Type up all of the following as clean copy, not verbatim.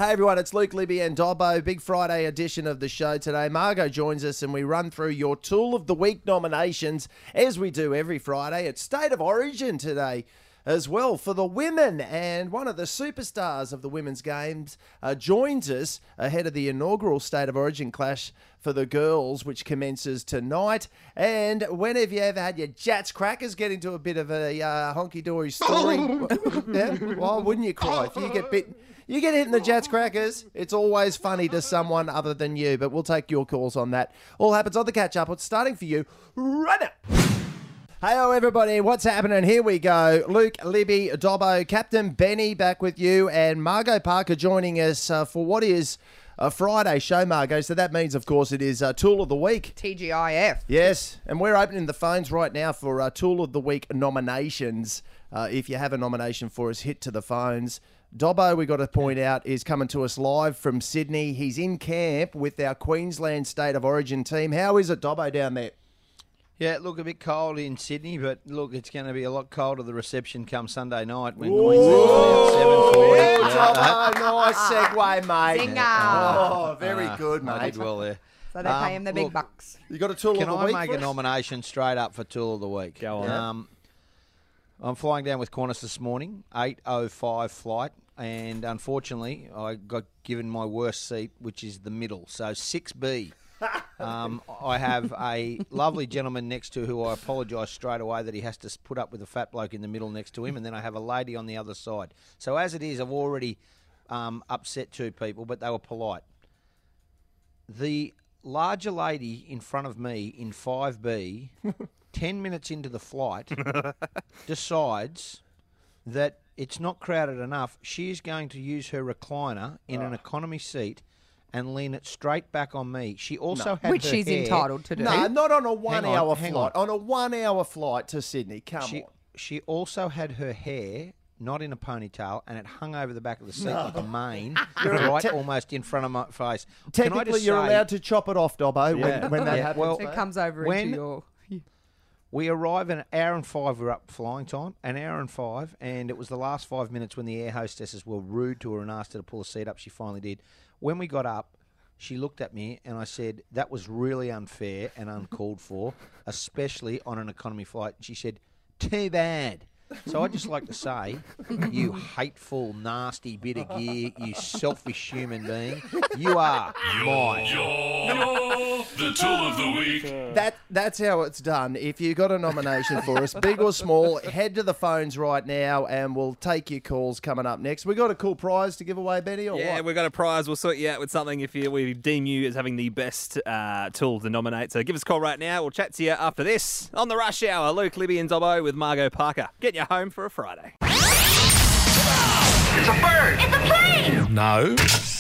Hey everyone, it's Luke, Libby and Dobbo. Big Friday edition of the show today. Margot joins us and we run through your Tool of the Week nominations as we do every Friday. It's State of Origin today as well for the women, and one of the superstars of the women's games joins us ahead of the inaugural State of Origin clash for the girls, which commences tonight. And when have you ever had your Jats crackers get into a bit of a honky-dory story? Yeah? Why wouldn't you cry if you get bit? You get hit in the Jats crackers, it's always funny to someone other than you, but we'll take your calls on that. All happens on the catch-up. It's starting for you right now. Hey-o, everybody. What's happening? Here we go. Luke, Libby, Dobbo, Captain Benny back with you, and Margot Parker joining us for what is a Friday show, Margot. So that means, of course, it is Tool of the Week. TGIF. Yes, and we're opening the phones right now for Tool of the Week nominations. If you have a nomination for us, hit to the phones. Dobbo, we got to point out, is coming to us live from Sydney. He's in camp with our Queensland State of Origin team. How is it, Dobbo, down there? Yeah, look, a bit cold in Sydney, but look, it's going to be a lot colder the reception come Sunday night when Queensland's out 7:40. Dobbo, nice segue, mate. Zinger. Oh, very good, mate. I did well there. So they pay him the big bucks. You got a Tool of the Week? Can I make a nomination straight up for Tool of the Week? Go on. I'm flying down with Qantas this morning, 8:05 flight, and unfortunately I got given my worst seat, which is the middle, so 6B. I have a lovely gentleman next to who I apologise straight away that he has to put up with a fat bloke in the middle next to him, and then I have a lady on the other side. So as it is, I've already upset two people, but they were polite. The larger lady in front of me in 5B, 10 minutes into the flight, decides that it's not crowded enough. She is going to use her recliner in an economy seat and lean it straight back on me. She also had Which her she's hair, entitled to do. No, not on a 1 hour hang flight. on. On a 1 hour flight to Sydney. Come on. She also had her hair not in a ponytail, and it hung over the back of the seat like a mane, right, almost in front of my face. Technically, you're allowed to chop it off, Dobbo, when that happens. Well, It comes over when- into your... we arrive in an hour and 5. We're up flying time, an hour and 5, and it was the last 5 minutes when the air hostesses were rude to her and asked her to pull a seat up. She finally did. When we got up, she looked at me and I said, that was really unfair and uncalled for, especially on an economy flight. She said, too bad. So I'd just like to say, you hateful, nasty bit of gear, you selfish human being, you are mine. You're the Tool of the Week. That's how it's done. If you got a nomination for us, big or small, head to the phones right now and we'll take your calls coming up next. We got a cool prize to give away, Benny, or Yeah, what? we've got a prize. We'll sort you out with something if we deem you as having the best tool to nominate. So give us a call right now. We'll chat to you after this on the Rush Hour. Luke, Libby and Dobbo with Margot Parker. Get you home for a Friday. It's a bird. It's a plane! No.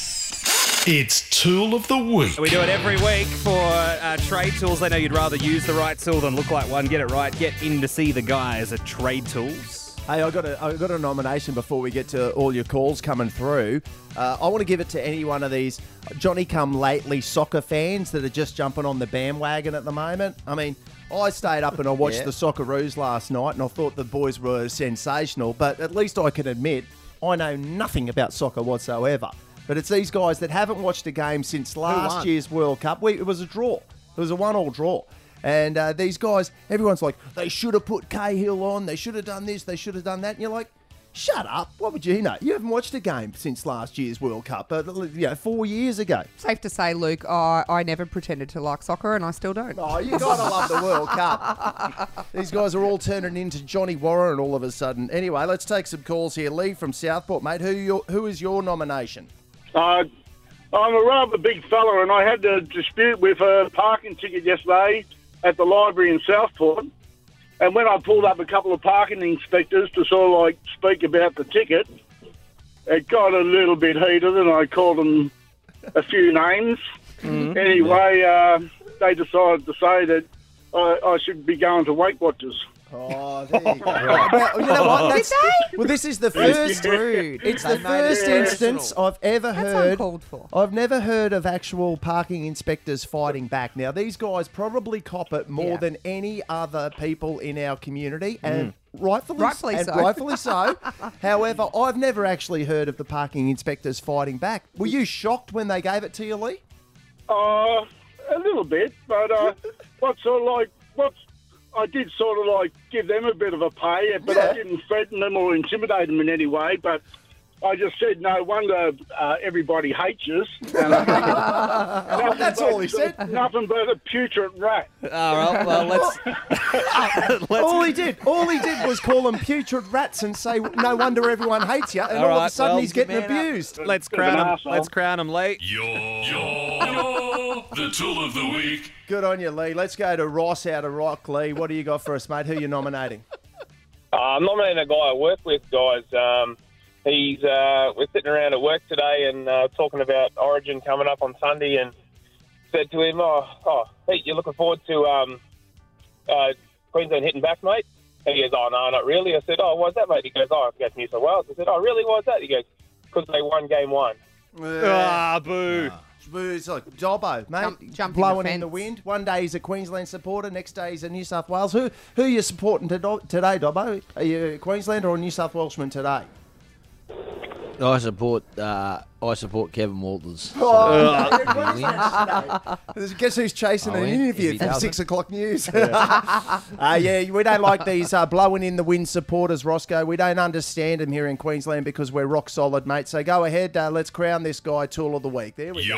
It's Tool of the Week. We do it every week for trade tools. They know you'd rather use the right tool than look like one. Get it right. Get in to see the guys at Trade Tools. Hey, I got a nomination before we get to all your calls coming through. I want to give it to any one of these Johnny-come-lately soccer fans that are just jumping on the bandwagon at the moment. I mean, I stayed up and I watched the Socceroos last night and I thought the boys were sensational, but at least I can admit I know nothing about soccer whatsoever. But it's these guys that haven't watched a game since last year's World Cup. It was a draw. It was a 1-1 draw. And these guys, everyone's like, they should have put Cahill on, they should have done this, they should have done that. And you're like, shut up. What would you know? You haven't watched a game since last year's World Cup, 4 years ago. Safe to say, Luke, I never pretended to like soccer and I still don't. Oh, you gotta love the World Cup. These guys are all turning into Johnny Warren all of a sudden. Anyway, let's take some calls here. Lee from Southport, mate. Who is your nomination? I'm a rather big fella, and I had a dispute with a parking ticket yesterday at the library in Southport. And when I pulled up a couple of parking inspectors to sort of like speak about the ticket, it got a little bit heated, and I called them a few names. Anyway, they decided to say that I should be going to Weight Watchers. Oh, there you go. Well, you know what? That's, well, this is the first. Rude. It's They the made it first personal. instance I've ever That's heard. uncalled for. I've never heard of actual parking inspectors fighting back. Now, these guys probably cop it more Yeah. than any other people in our community, and rightfully so. rightfully so. However, I've never actually heard of the parking inspectors fighting back. Were you shocked when they gave it to you, Lee? A little bit, but I did sort of like give them a bit of a pay, but Yeah. I didn't threaten them or intimidate them in any way. But I just said, no wonder everybody hates you. That's all he said. Nothing but a putrid rat. All right, well, let's All he did was call them putrid rats and say, "No wonder everyone hates you." And all of a right, sudden, well, he's getting man up. abused. let's Bit of an crown him. arsehole. Let's crown him, Lee. You're the tool of the week. Good on you, Lee. Let's go to Ross out of Rock, Lee. What do you got for us, mate? Who are you nominating? I'm nominating a guy I work with, guys. We're sitting around at work today and talking about Origin coming up on Sunday, and said to him, Pete, you're looking forward to Queensland hitting back, mate? And he goes, oh, no, not really. I said, oh, why's that, mate? He goes, oh, I go to New South Wales. I said, oh, really, why's that? He goes, because they won game one. Ah, boo. It's like Dobbo, mate. Jumping blowing the in the fence. wind. One day he's a Queensland supporter, next day he's a New South Wales. Who are you supporting today, Dobbo? Are you a Queenslander or a New South Welshman today? I support Kevin Walters. Guess who's chasing Oh, an yeah? interview If he from doesn't. 6 o'clock news? Yeah, we don't like these blowing in the wind supporters, Roscoe. We don't understand them here in Queensland because we're rock solid, mate. So go ahead, let's crown this guy Tool of the Week. There we go.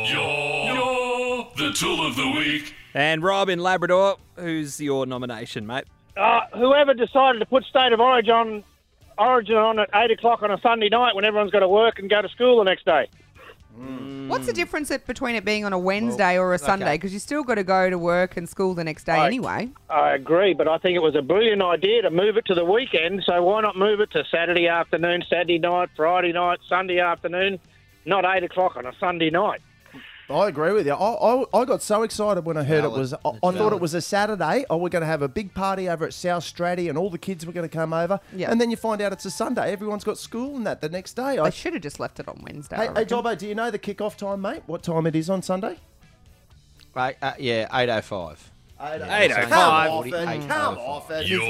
You're the tool of the week. And Rob in Labrador, who's your nomination, mate? Whoever decided to put State of Origin on at 8 o'clock on a Sunday night when everyone's got to work and go to school the next day. What's the difference between it being on a Wednesday or a Sunday? Because you still got to go to work and school the next day anyway. I agree, but I think it was a brilliant idea to move it to the weekend, so why not move it to Saturday afternoon, Saturday night, Friday night, Sunday afternoon, not 8 o'clock on a Sunday night. I agree with you. I got so excited when I heard it was. I thought it was a Saturday. We're going to have a big party over at South Stratty, and all the kids were going to come over. Yeah. And then you find out it's a Sunday. Everyone's got school and that the next day. They should have just left it on Wednesday. I Hey, reckon. Dobbo, do you know the kick-off time, mate? What time it is on Sunday? Yeah, 8:05. 8:05. Come off it. You're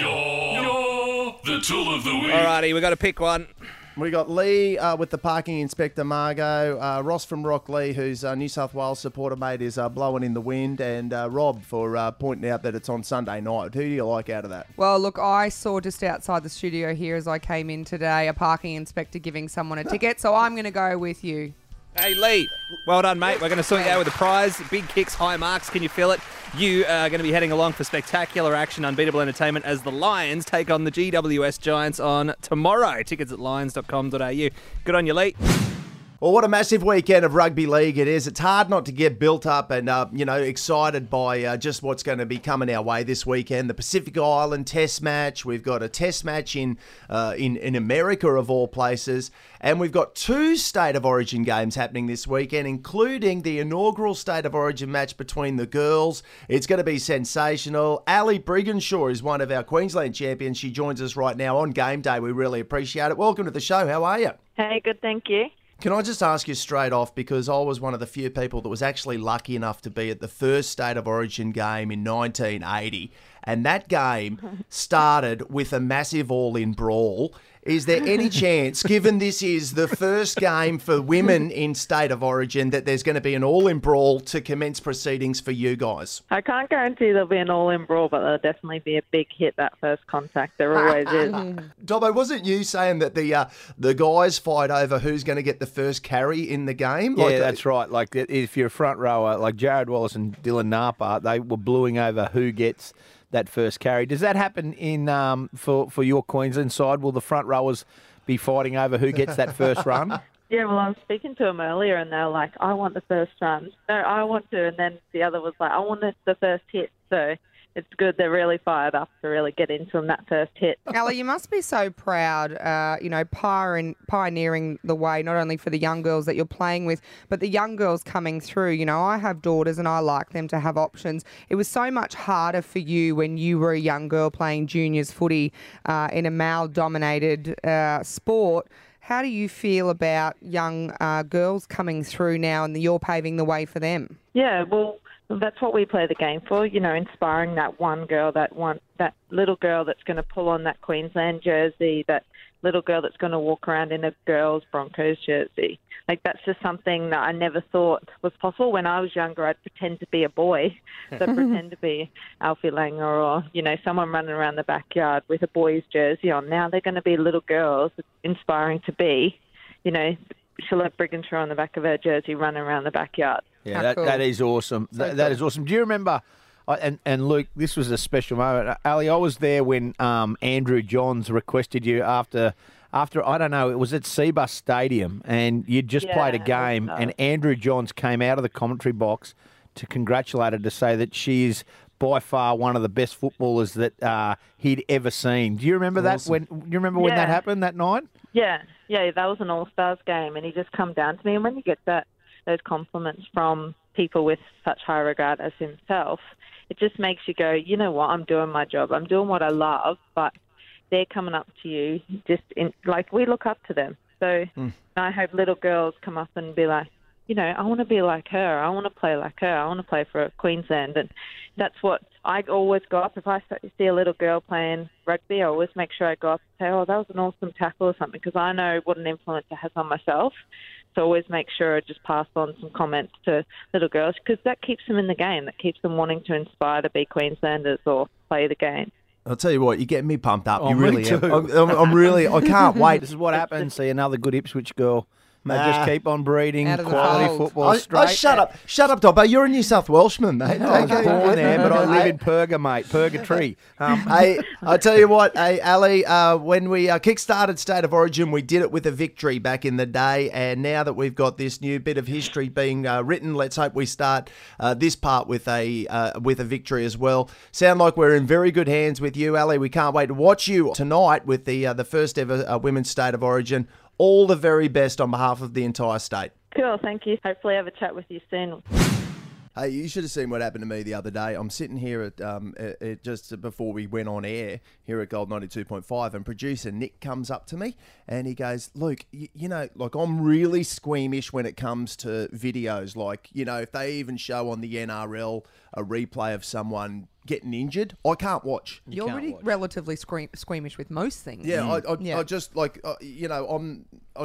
the tool of the week. Alrighty, we got to pick one. We got Lee with the parking inspector, Margot. Ross from Rock Lee, who's a New South Wales supporter, mate, is blowing in the wind. And Rob for pointing out that it's on Sunday night. Who do you like out of that? Well, look, I saw just outside the studio here as I came in today a parking inspector giving someone a ticket, so I'm going to go with you. Hey, Lee, well done, mate. We're going to sort you out with a prize. Big kicks, high marks. Can you feel it? You are going to be heading along for spectacular action, unbeatable entertainment as the Lions take on the GWS Giants on tomorrow. Tickets at lions.com.au. Good on you, Lee. Well, what a massive weekend of rugby league it is. It's hard not to get built up and, excited by just what's going to be coming our way this weekend. The Pacific Island Test match. We've got a Test match in America, of all places. And we've got 2 State of Origin games happening this weekend, including the inaugural State of Origin match between the girls. It's going to be sensational. Ali Brigginshaw is one of our Queensland champions. She joins us right now on game day. We really appreciate it. Welcome to the show. How are you? Hey, good, thank you. Can I just ask you straight off, because I was one of the few people that was actually lucky enough to be at the first State of Origin game in 1980, and that game started with a massive all-in brawl. Is there any chance, given this is the first game for women in State of Origin, that there's going to be an all-in brawl to commence proceedings for you guys? I can't guarantee there'll be an all-in brawl, but there'll definitely be a big hit that first contact. There always is. Dobbo, wasn't you saying that the guys fight over who's going to get the first carry in the game? Yeah, that's right. Like, if you're a front rower, like Jared Wallace and Dylan Napa, they were bluing over who gets that first carry. Does that happen in for your Queensland side? Will the front rowers be fighting over who gets that first run? Yeah, well, I was speaking to them earlier, and they were like, I want the first run. No, I want to. And then the other was like, I want the first hit. So it's good. They're really fired up to really get into them that first hit. Ali, you must be so proud, pioneering the way, not only for the young girls that you're playing with, but the young girls coming through. You know, I have daughters and I like them to have options. It was so much harder for you when you were a young girl playing juniors footy in a male-dominated sport. How do you feel about young girls coming through now and you're paving the way for them? Yeah, well, that's what we play the game for, you know, inspiring that one girl, that little girl that's going to pull on that Queensland jersey, that little girl that's going to walk around in a girls Broncos jersey. Like, that's just something that I never thought was possible. When I was younger, I'd pretend to be a boy. So I'd pretend to be Alfie Langer or, you know, someone running around the backyard with a boy's jersey on. Now they're going to be little girls, inspiring to be, you know, Charlotte Brigginshaw on the back of her jersey running around the backyard. Yeah, that is awesome. That is awesome. Do you remember, and Luke, this was a special moment. Ali, I was there when Andrew Johns requested you after I don't know, it was at Seabus Stadium, and you'd just played a game, and Andrew Johns came out of the commentary box to congratulate her, to say that she is by far one of the best footballers that he'd ever seen. Do you remember that? Do you remember when that happened that night? Yeah, that was an All-Stars game, and he just come down to me, and when you get those compliments from people with such high regard as himself, it just makes you go, you know what, I'm doing my job. I'm doing what I love, but they're coming up to you like we look up to them. So I hope little girls come up and be like, you know, I want to be like her. I want to play like her. I want to play for Queensland. And that's what I always go up. If I see a little girl playing rugby, I always make sure I go up and say, oh, that was an awesome tackle or something, because I know what an influence it has on myself. So always make sure I just pass on some comments to little girls, because that keeps them in the game. That keeps them wanting to inspire to be Queenslanders or play the game. I'll tell you what, you're getting me pumped up. Oh, you really me am. too. I'm really, I can't wait. This is what happens. See another good Ipswich girl. They just keep on breeding Out of the quality fold. football straight. Shut up, Dobbo. You're a New South Welshman, mate. I was born there, but I live in Purgatory. Hey, I tell you what, hey, Ali, when we kick-started State of Origin, we did it with a victory back in the day, and now that we've got this new bit of history being written, let's hope we start this part with a victory as well. Sound like we're in very good hands with you, Ali. We can't wait to watch you tonight with the first ever Women's State of Origin. All the very best on behalf of the entire state. Cool, thank you. Hopefully have a chat with you soon. Hey, you should have seen what happened to me the other day. I'm sitting here at just before we went on air here at Gold 92.5, and producer Nick comes up to me and he goes, Luke, you know, like, I'm really squeamish when it comes to videos. Like, you know, if they even show on the NRL a replay of someone getting injured, I can't watch. You're already relatively squeamish with most things. Yeah, I just, like, you know,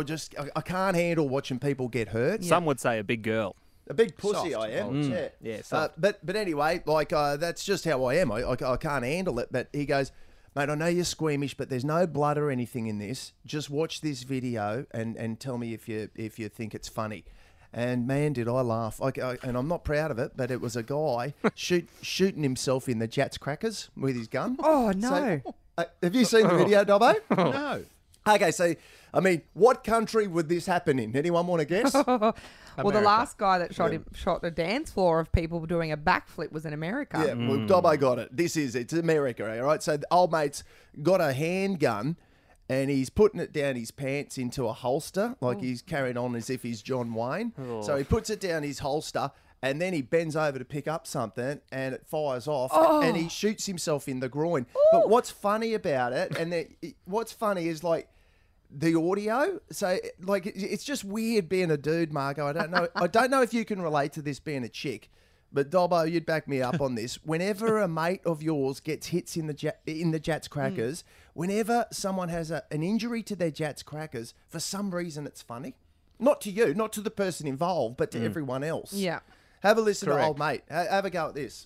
I can't handle watching people get hurt. Some would say a big girl. A big pussy, Soft. I am. Yeah, soft. But anyway, like, that's just how I am. I can't handle it. But he goes, mate, I know you're squeamish, but there's no blood or anything in this. Just watch this video and tell me if you think it's funny. And man, did I laugh. And I'm not proud of it, but it was a guy shooting himself in the Jats crackers with his gun. Oh, no. So, have you seen the video, Dobbo? No. Okay, so, I mean, what country would this happen in? Anyone want to guess? Well, the last guy that shot a dance floor of people doing a backflip was in America. Yeah, well, Dobbo got it. It's America, all right? So the old mate's got a handgun and he's putting it down his pants into a holster, like he's carrying on as if he's John Wayne. Oh. So he puts it down his holster and then he bends over to pick up something and it fires off and he shoots himself in the groin. Ooh. But what's funny about it, what's funny is, like, the audio. So, like, it's just weird being a dude, Margo. I don't know if you can relate to this being a chick, but Dobbo, you'd back me up on this. Whenever a mate of yours gets hits in the Jats crackers, whenever someone has an injury to their Jats crackers, for some reason it's funny. Not to you, not to the person involved, but to everyone else. Yeah. Have a listen to old mate. Have a go at this.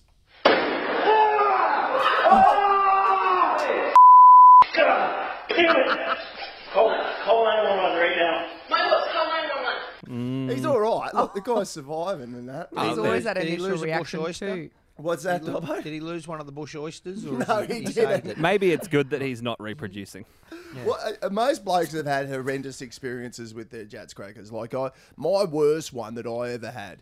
Call 911 right now. Call 911. He's all right. Look, the guy's surviving and that. He's always had Did he initial lose a bush reaction oyster? too. What's that, Dobbo? Did he lose one of the bush oysters? Or No, he he saved didn't. it? Maybe it's good that he's not reproducing. Well, most blokes have had horrendous experiences with their Jats crackers. Like, my worst one that I ever had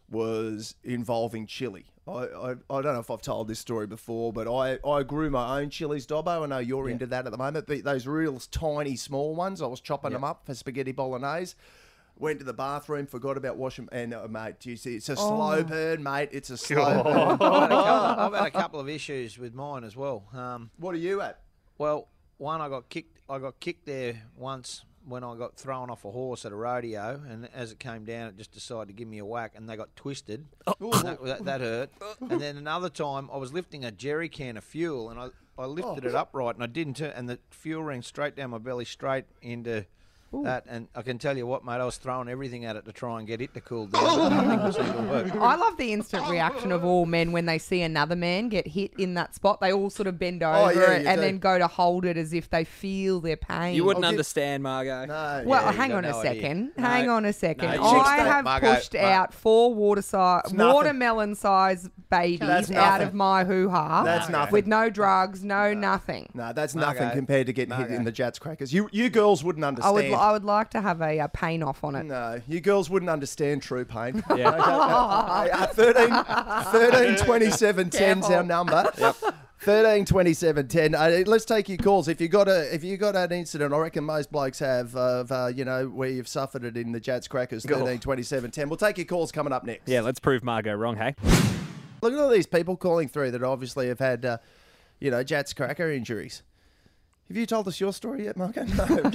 was involving chili. I don't know if I've told this story before, but I grew my own chilies, Dobbo. I know you're into that at the moment, but those real tiny, small ones, I was chopping them up for spaghetti bolognese. Went to the bathroom, forgot about washing, and mate, do you see? It's a slow burn, mate. It's a slow burn. I've had a couple of issues with mine as well. What are you at? Well, one, I got kicked there once when I got thrown off a horse at a rodeo, and as it came down, it just decided to give me a whack, and they got twisted. That hurt. And then another time, I was lifting a jerry can of fuel, and I lifted it upright, and I didn't turn, and the fuel ran straight down my belly, straight into that. And I can tell you what, mate, I was throwing everything at it to try and get it to cool down. But nothing seemed to work. I love the instant reaction of all men when they see another man get hit in that spot. They all sort of bend over it and then go to hold it as if they feel their pain. You wouldn't understand, Margot. No. Well, hang on a second. Hang on a second. No, I have pushed out 4 watermelon-sized babies out of my hoo-ha. That's nothing. With no drugs, nothing. No, that's nothing compared to getting hit in the Jats crackers. You girls wouldn't understand. I would like to have a pain off on it. No, you girls wouldn't understand true pain. Yeah. 13 27 10 is our number. Yep. 13 27 10. Let's take your calls. If you got an incident, I reckon most blokes have of where you've suffered it in the Jats crackers. 13 27 10. We'll take your calls coming up next. Yeah, let's prove Margot wrong, hey? Look at all these people calling through that obviously have had Jats cracker injuries. Have you told us your story yet, Marco? No. All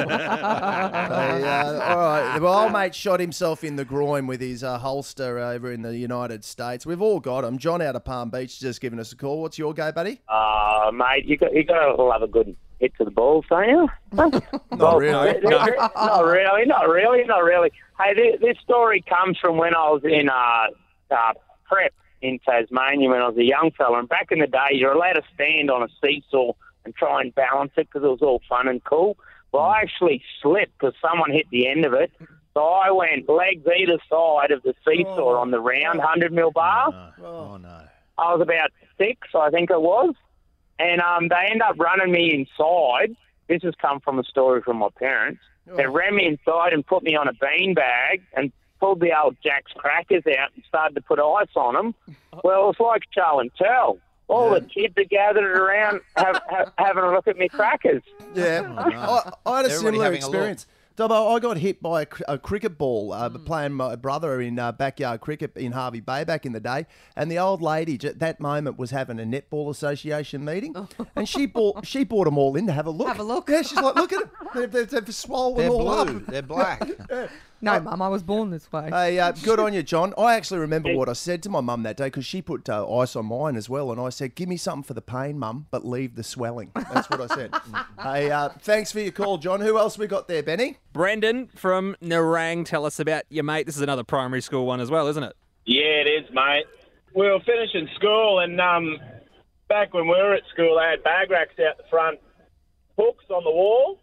right. Well, old mate shot himself in the groin with his holster over in the United States. We've all got him. John out of Palm Beach just giving us a call. What's your go, buddy? Mate, you got to love a good hit to the balls, don't you? Not really. Not really. Hey, this story comes from when I was in prep in Tasmania when I was a young fella. And back in the day, you're allowed to stand on a seesaw and try and balance it because it was all fun and cool. Well, I actually slipped because someone hit the end of it. So I went legs either side of the seesaw on the round 100 mil bar. Oh, no. I was about 6, I think it was. And they ended up running me inside. This has come from a story from my parents. They ran me inside and put me on a beanbag and pulled the old Jack's crackers out and started to put ice on them. Well, it was like show and tell. All the kids are gathered around having a look at me crackers. Yeah. I had a similar experience. Dobbo, I got hit by a cricket ball playing my brother in backyard cricket in Harvey Bay back in the day. And the old lady at that moment was having a Netball Association meeting. And she brought them all in to have a look. Have a look. Yeah, she's like, look at them. They've swollen They're all blue. up. They're black. No, Mum, I was born this way. Hey, good on you, John. I actually remember what I said to my mum that day because she put ice on mine as well. And I said, give me something for the pain, Mum, but leave the swelling. That's what I said. Hey, thanks for your call, John. Who else we got there, Benny? Brendan from Nerang, tell us about your mate. This is another primary school one as well, isn't it? Yeah, it is, mate. We were finishing school, and back when we were at school, they had bag racks out the front, hooks on the wall,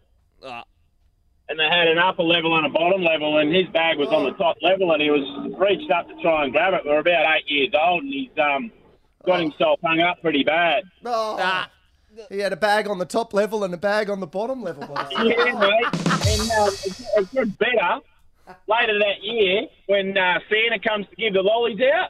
and they had an upper level and a bottom level, and his bag was on the top level, and he was reached up to try and grab it. We were about 8 years old, and he's got himself hung up pretty bad. He had a bag on the top level and a bag on the bottom level. Yeah, mate. And it gets better. Later that year, when Santa comes to give the lollies out,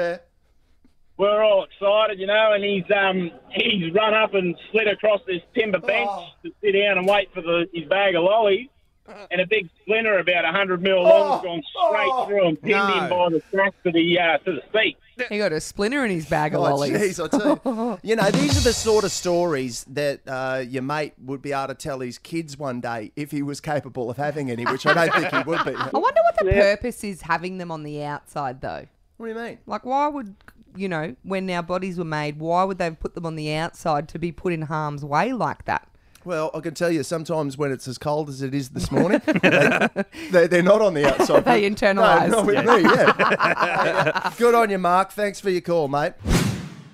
we're all excited, and he's run up and slid across this timber bench to sit down and wait for his bag of lollies. And a big splinter about 100 mil long has gone straight through and pinned him by the strap to the seat. He got a splinter in his bag of lollies. Jeez, I tell you. These are the sort of stories that your mate would be able to tell his kids one day if he was capable of having any, which I don't think he would be. I wonder what the purpose is having them on the outside, though. What do you mean? Like, why would, when our bodies were made, why would they put them on the outside to be put in harm's way like that? Well, I can tell you, sometimes when it's as cold as it is this morning, they're not on the outside. They internalise. No, not with me, yeah. Good on you, Mark. Thanks for your call, mate.